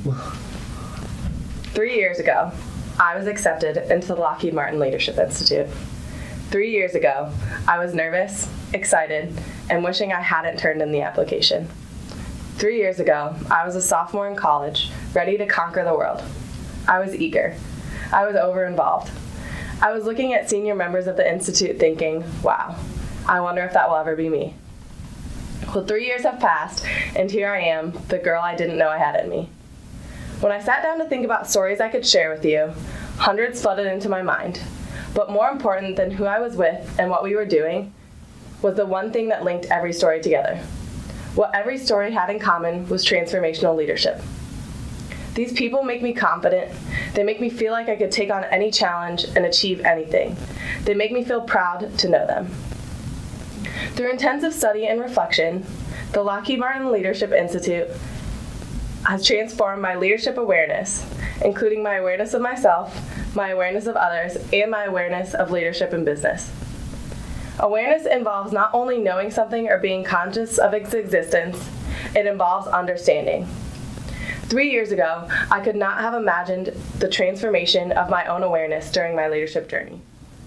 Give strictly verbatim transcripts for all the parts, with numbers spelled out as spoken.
Three years ago, I was accepted into the Lockheed Martin Leadership Institute. Three years ago, I was nervous, excited, and wishing I hadn't turned in the application. Three years ago, I was a sophomore in college, ready to conquer the world. I was eager. I was over-involved. I was looking at senior members of the Institute thinking, wow, I wonder if that will ever be me. Well, three years have passed, and here I am, the girl I didn't know I had in me. When I sat down to think about stories I could share with you, hundreds flooded into my mind. But more important than who I was with and what we were doing was the one thing that linked every story together. What every story had in common was transformational leadership. These people make me confident. They make me feel like I could take on any challenge and achieve anything. They make me feel proud to know them. Through intensive study and reflection, the Lockheed Martin Leadership Institute has transformed my leadership awareness, including my awareness of myself, my awareness of others, and my awareness of leadership in business. Awareness involves not only knowing something or being conscious of its existence, it involves understanding. Three years ago, I could not have imagined the transformation of my own awareness during my leadership journey.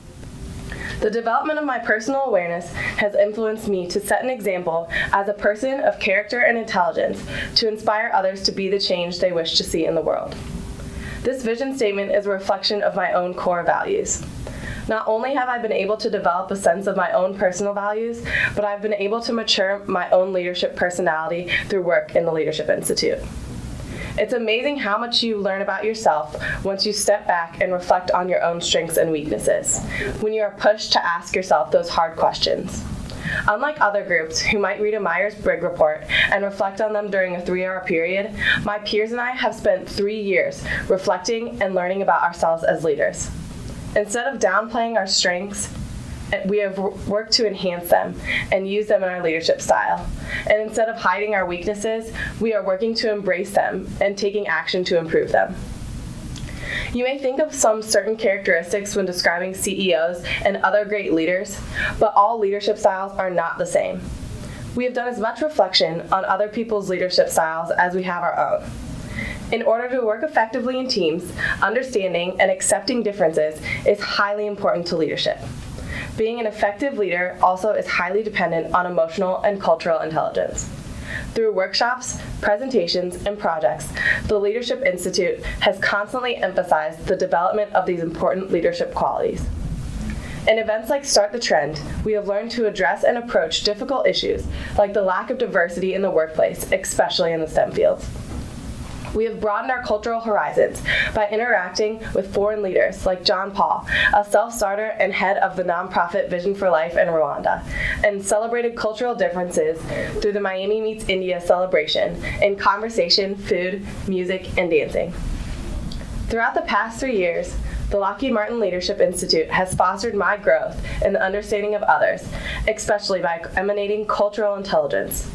The development of my personal awareness has influenced me to set an example as a person of character and intelligence to inspire others to be the change they wish to see in the world. This vision statement is a reflection of my own core values. Not only have I been able to develop a sense of my own personal values, but I've been able to mature my own leadership personality through work in the Leadership Institute. It's amazing how much you learn about yourself once you step back and reflect on your own strengths and weaknesses, when you are pushed to ask yourself those hard questions. Unlike other groups who might read a Myers-Briggs report and reflect on them during a three-hour period, my peers and I have spent three years reflecting and learning about ourselves as leaders. Instead of downplaying our strengths, we have worked to enhance them and use them in our leadership style. And instead of hiding our weaknesses, we are working to embrace them and taking action to improve them. You may think of some certain characteristics when describing C E Os and other great leaders, but all leadership styles are not the same. We have done as much reflection on other people's leadership styles as we have our own. In order to work effectively in teams, understanding and accepting differences is highly important to leadership. Being an effective leader also is highly dependent on emotional and cultural intelligence. Through workshops, presentations, and projects, the Leadership Institute has constantly emphasized the development of these important leadership qualities. In events like Start the Trend, we have learned to address and approach difficult issues like the lack of diversity in the workplace, especially in the STEM fields. We have broadened our cultural horizons by interacting with foreign leaders like John Paul, a self-starter and head of the nonprofit Vision for Life in Rwanda, and celebrated cultural differences through the Miami Meets India celebration in conversation, food, music, and dancing. Throughout the past three years, the Lockheed Martin Leadership Institute has fostered my growth in the understanding of others, especially by emanating cultural intelligence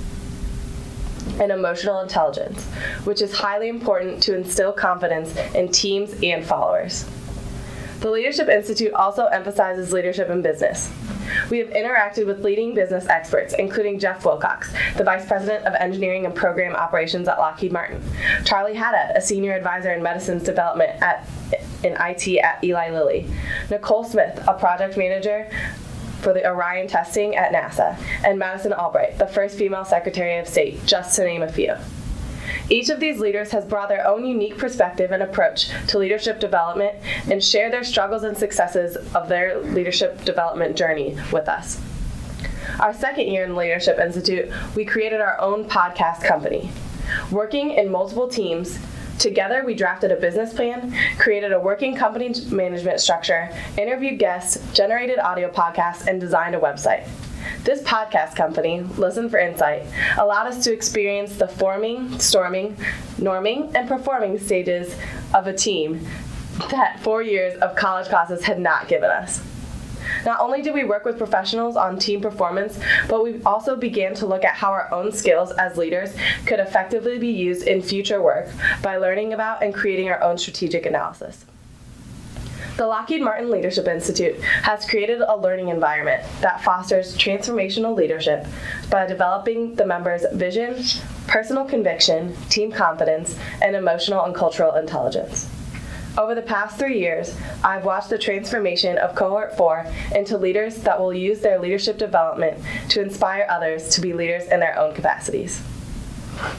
and emotional intelligence, which is highly important to instill confidence in teams and followers. The Leadership Institute also emphasizes leadership in business. We have interacted with leading business experts, including Jeff Wilcox, the Vice President of Engineering and Program Operations at Lockheed Martin, Charlie Haddad, a Senior Advisor in Medicines Development at, in I T at Eli Lilly, Nicole Smith, a Project Manager for the Orion testing at NASA, and Madison Albright, the first female Secretary of State, just to name a few. Each of these leaders has brought their own unique perspective and approach to leadership development and share their struggles and successes of their leadership development journey with us. Our second year in the Leadership Institute, we created our own podcast company. Working in multiple teams, together, we drafted a business plan, created a working company management structure, interviewed guests, generated audio podcasts, and designed a website. This podcast company, Listen for Insight, allowed us to experience the forming, storming, norming, and performing stages of a team that four years of college classes had not given us. Not only did we work with professionals on team performance, but we also began to look at how our own skills as leaders could effectively be used in future work by learning about and creating our own strategic analysis. The Lockheed Martin Leadership Institute has created a learning environment that fosters transformational leadership by developing the members' vision, personal conviction, team confidence, and emotional and cultural intelligence. Over the past three years, I've watched the transformation of Cohort four into leaders that will use their leadership development to inspire others to be leaders in their own capacities.